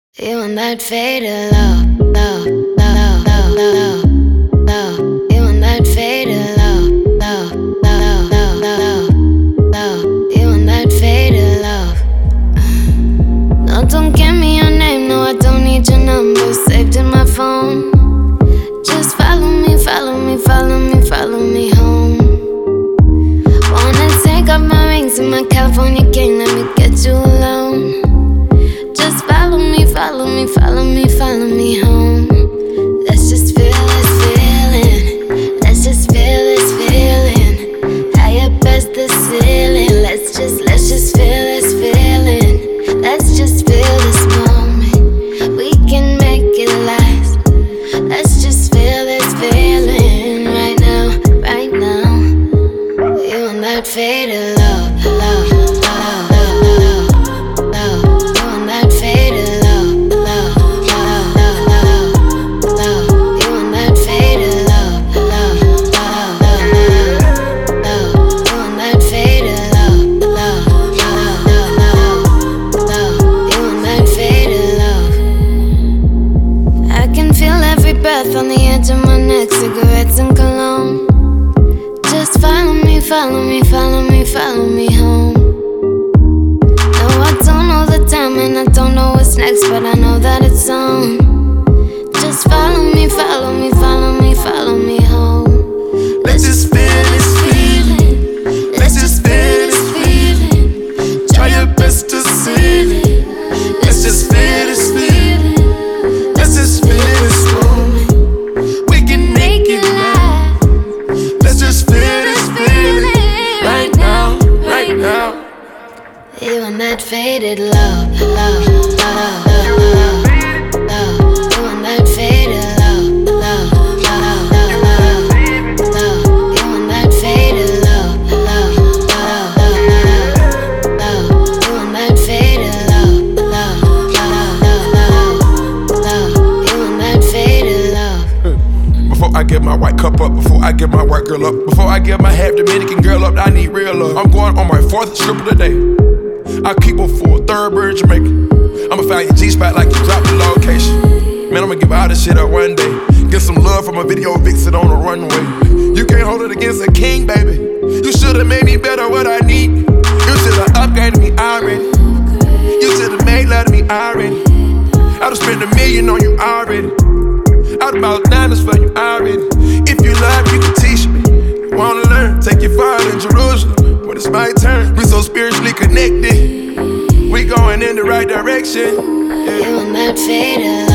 You and that faded love, love, love, love, love, love. You and that faded love, love, love, love, love, love. You and that faded love. No, don't give me your name, no, I don't need your number saved in my phone. Just follow me, follow me, follow me, follow me home. Wanna take off my rings and my California king, let me get you alone. Just follow me, follow me, follow me, follow me home. Let's just feel this feeling. Let's just feel this feeling. High up as the ceiling. Let's just feel this feeling. Let's just feel this moment. We can make it last. Let's just feel this feeling right now, right now. You and that faded love, love, love, love, love, love. Breath on the edge of my neck, cigarettes and cologne. Just follow me, follow me, follow me, follow me home. No, I don't know the time and I don't know what's next, but I know that it's on. Just follow me, follow me, follow me, follow me home. Let's just feel this feeling. Let's just feel this feeling. Try your best to see it. Let's just feel this feeling. Let's just feel this moment. You and that faded love, love, love, love, love. You and that faded love, love, love, love, love. You and that faded love, love, love, love, love. You and that faded love, love, love, love, love. You and that faded love. Before I get my white cup up, before I get my white girl up, before I get my half Dominican girl up, I need real love. I'm going on my 4th strip of the day. I keep a full third bird Jamaican. I'ma find your G-spot like you dropped the location. Man, I'ma give all this shit up one day. Get some love from a video vixen on the runway. You can't hold it against a king, baby. You should've made me better what I need. You should've upgraded me already. You should've made love to me already. I'd've spent $1 million on you already. I'd bought diamonds for you already. If you love, you can teach me. Wanna learn, take you far in Jerusalem. When it's my turn, we so spiritually connected. We going in the right direction. You and that faded